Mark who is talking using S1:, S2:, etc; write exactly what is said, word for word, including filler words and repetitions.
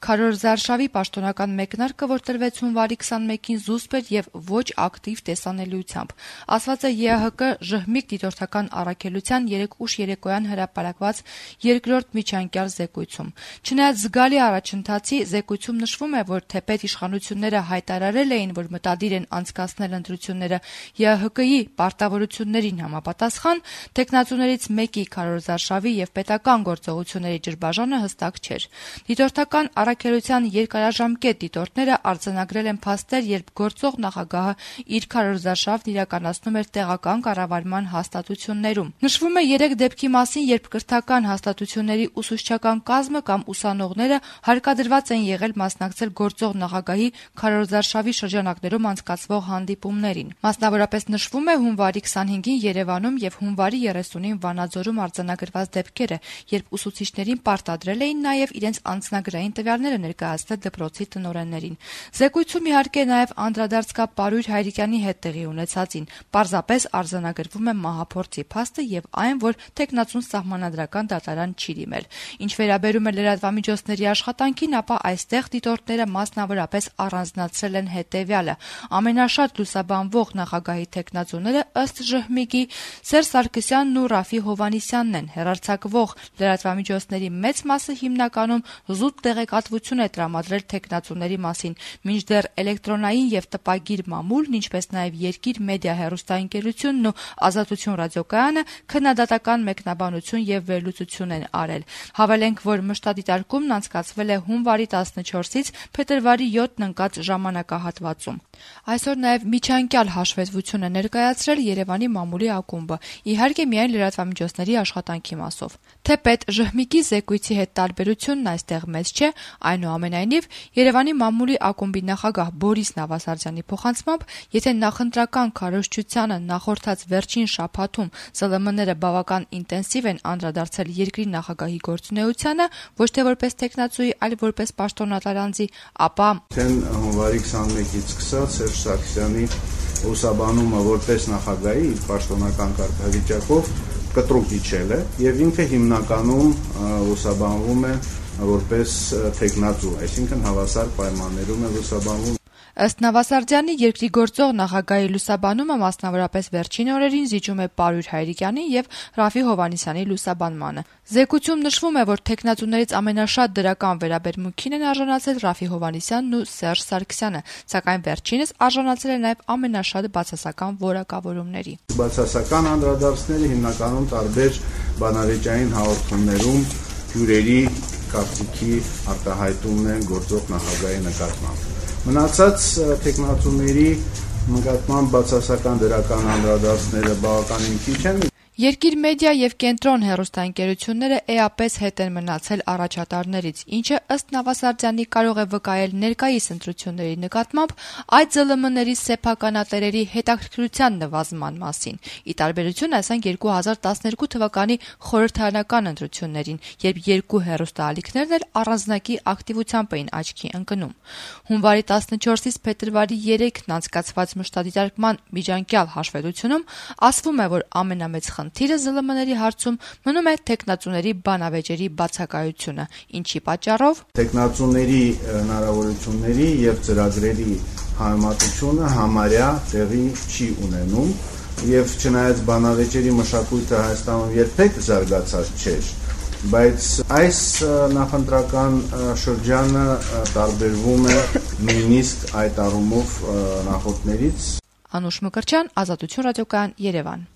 S1: Քարոզարշավի պաշտոնական մեկնարկը, որ տրվեց հունվարի քսանմեկին, զուսպ էր եւ ոչ ակտիվ տեսանելիությամբ։ Ասված է ԵԱՀԿ ժհմիկ դիտորդական առաքելության երեկ ուշ երեկոյան հրապարակված երկրորդ միջանկյալ զեկույցում։ Չնայած զգալի առաջընթացի, զեկույցում նշվում է, որ թեպետ իշխանությունները հայտարարել էին, որ մտադիր են անցկացնել ընտրությունները ԵԱՀԿ-ի պարտավորություններին համապատասխան, թեկնածուներից մեկի քարոզարշավի եւ պետական գործողությունների ջրբաժանը հստակ չէր։ Դիտորդական առաքելության երկարաժամկետ դիտորդները արձանագրել են փաստեր, երբ գործող նախագահը իր քարոզարշավն իրականացնում էր տեղական կառավարման հաստատություններում։ Նշվում է երեք դեպքի մասին, երբ կրթական հաստատությունների ուսուցչական կազմը կամ ուսանողները հարկադրված են եղել մասնակցել գործող նախագահի քարոզարշավի շրջանակներում անցկացվող հանդիպումներին։ Մասնավորապես նշվում է հունվարի քսանհինգին Երևանում եւ հունվարի երեսունին Վանաձորում արձանագրված դեպքերը, երբ ուսուցիչներին պարտադրել էին նաեւ իրենց անձնագրային տվյալները ներկայացնել դպրոցի տնօրեններին։ Զեկույցում իհարկե նաեւ անդրադարձ կա Պարույր Հայրիկյանի հետ տեղի ունեցածին։ Պարզապես արձանագրվում է մահափորձի փաստը եւ այն, որ թեկնածուն սահմանադրական դատարան չի դիմել։ Ինչ վերաբերում է լրատվամիջոցների աշխատանքին, ապա այստեղ դիտորդները մասնավորապես առանձնացրել են հետեւյալը. ամենաշատ լուսաբանվող նախագահի թեկնածուները ըստ ժհմիկի Սերժ Սարգսյանն ու Ռաֆի Հովհաննիսյանն են, հեռարձակվող լրատվամիջոցների մեծ մասը հիմնականում զուտ տեղեկատվություն է տրամադրել թեկնածուների մասին, մինչդեռ էլեկտրոնային եւ տպագիր մամուլն, ինչպես նաեւ Երկիր մեդիա հեռուստաընկերությունն ու Ազատություն ռադիոկայանը քննադատական մեկնաբանություն եւ վերլուծություն են արել։ Հավելենք, որ մշտադիտարկումն անցկացվել է հունվարի տասնչորսից փետրվարի յոթն ընկած ժամանակահատվածում։ Այսօր նաեւ միջանկյալ հաշվետվություն է ներկայացրել Երևանի մամուլի ակումբը, իհարկե միայն լրատվամիջոցների աշխատանքի մասով։ Թեպետ ժհմիկի զեկույցի հետ տարբերությունն այստեղ մեծ չէ, այնուամենայնիվ Երևանի մամուլի ակումբի նախագահ Բորիս Նավասարդյանի փոխանցմամբ, եթե նախընտրական քարոզչությանը նախորդած վերջին շաբաթում ԶԼՄ-ները բավական ինտենսիվ են անդրադարձել երկրի նախագահի գործունեությանը, ոչ թե որպես թեկնածուի, այլ որպես պաշտոնատար անձի, ապա
S2: հունվարի քսանմեկից սկսած Սերժ Սարգսյանի լուսաբանումը որպես նախագահի իր պաշտոնական կարգավիճակով կտրուկ իջել է եւ ինքը հիմնականում լուսաբանվում է որպես թեկնածու, այսինքն հավասար պայմաններում է լուսաբանվում։
S1: Ըստ Նավասարդյանի, երկրի գործող նախագահի լուսաբանումը մասնավորապես վերջին օրերին զիջում է Պարույր Հայրիկյանի եւ Ռաֆի Հովհաննիսյանի լուսաբանմանը։ Զեկույցում նշվում է, որ թեկնածուներից ամենաշատ դրական վերաբերմունքին են արժանացել Ռաֆի Հովհաննիսյանն ու Սերժ Սարգսյանը, սակայն վերջինս արժանացել է նաեւ ամենաշատ բացասական որակավորումների։
S2: Բացասական անդրադարձները հիմնականում տարբեր բանավեճային հաղորդումներում հյուրերի կարծիքի արտահայտումն են գործող նախագահի նկատմամբ։ Մնացած թեկնածուների նկատմամբ բացասական դրական անդրադարձները բավականին քիչ են։
S1: Երկիր մեդիա եւ Կենտրոն հեռուստաընկերությունները էապես հետ են մնացել առաջատարներից, ինչը ըստ Նավասարդյանի կարող է վկայել ներկայիս ընտրությունների նկատմամբ այդ ԶԼՄ-ների սեփականատերերի հետաքրքրության նվազման մասին։ Ի տարբերություն ասենք երկու հազար տասներկու թվականի խորհրդարանական ընտրություններին, երբ երկու հեռուստաալիքներն էլ առանձնակի ակտիվությամբ էին աչքի ընկնում։ Հունվարի տասնչորսից փետրվարի երեքն անցկացված մշտադիտարկման միջանկյալ հաշվետվությունում ասվում է, որ ամենամեծ խնդիրը ԶԼՄ-ների հարցում մնում է թեկնածուների բանավեճերի բացակայությունը, ինչի պատճառով
S2: թեկնածուների հնարավորությունների եւ ծրագրերի համեմատությունը համարյա տեղի չի ունենում եւ չնայած բանավեճերի մշակույթը Հայաստանում երբեք զարգացած չէր, բայց այս նախընտրական շրջանը տարբերվում է նույնիսկ այդ առումով նախորդներից։
S1: Անուշ Մկրտչյան, Ազատություն ռադիոկայան, Երևան։